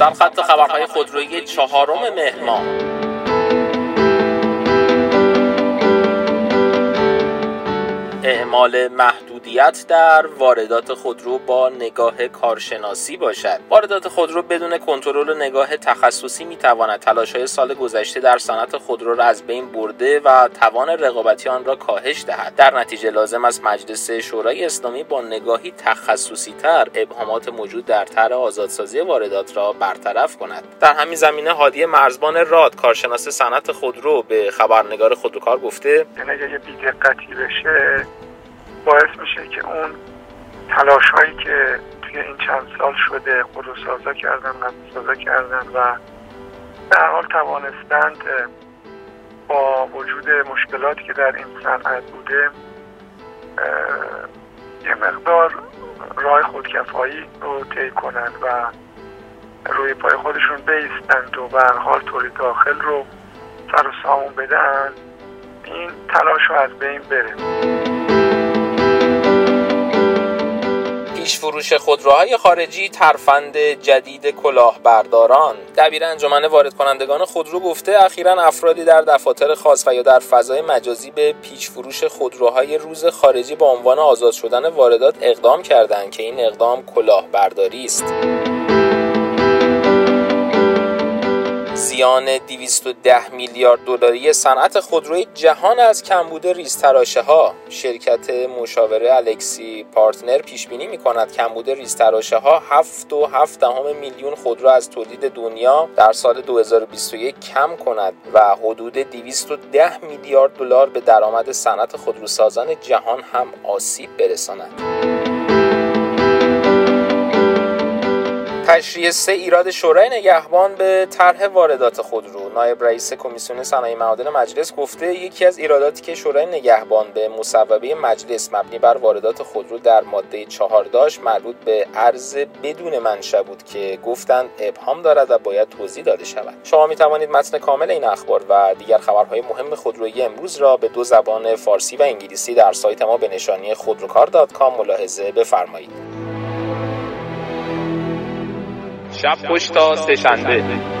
سرخط خبرهای خودرویی 4 مهر ماه. اعمال محدودیت در واردات خودرو با نگاه کارشناسی باشد. واردات خودرو بدون کنترل و نگاه تخصصی میتواند تلاش‌های سال گذشته در صنعت خودرو را از بین برده و توان رقابتی آن را کاهش دهد. در نتیجه لازم است مجلس شورای اسلامی با نگاهی تخصصی‌تر ابهامات موجود در طرح آزادسازی واردات را برطرف کند. در همین زمینه هادی مرزبان راد، کارشناس صنعت خودرو، به خبرنگار خودروکار گفته: اگه بی‌دقتی بشه باعث میشه که اون تلاش هایی که توی این چند سال شده خودروسازا کردن، قطع‌سازا کردن و در حال توانستند با وجود مشکلاتی که در این صنعت بوده یه مقدار راه خودکفایی رو طی کنند و روی پای خودشون بایستند و به هر حال تولید داخل رو سر و سامون بدن، این تلاش رو از بین بره. پیش فروش خودروهای خارجی ترفند جدید کلاهبرداران. دبیر انجمن وارد کنندگان خودرو گفته اخیراً افرادی در دفاتر خاص و یا در فضای مجازی به پیش فروش خودروهای روز خارجی با عنوان آزاد شدن واردات اقدام کردند که این اقدام کلاهبرداری است. زیان 210 میلیارد دلاری صنعت خودروی جهان از کمبود ریزتراشه‌ها. شرکت مشاوره الکسی پارتنر پیش بینی می‌کند کمبود ریزتراشه‌ها 7.7 میلیون خودرو از تولید دنیا در سال 2021 کم کند و حدود 210 میلیارد دلار به درآمد صنعت خودروسازان جهان هم آسیب برساند. تشریح 3 ایراد شورای نگهبان به طرح واردات خودرو. نایب رئیس کمیسیون صنایع معادن مجلس گفته یکی از ایراداتی که شورای نگهبان به مصوبه مجلس مبنی بر واردات خودرو در ماده 4 داشت مربوط به ارز بدون منشأ بود که گفتند ابهام دارد و باید توضیح داده شود. شما می توانید متن کامل این اخبار و دیگر خبرهای مهم خودرویی امروز را به 2 زبان فارسی و انگلیسی در سایت ما به نشانی خودروکار.com ملاحظه بفرمایید. شب خوش تا سه‌شنبه.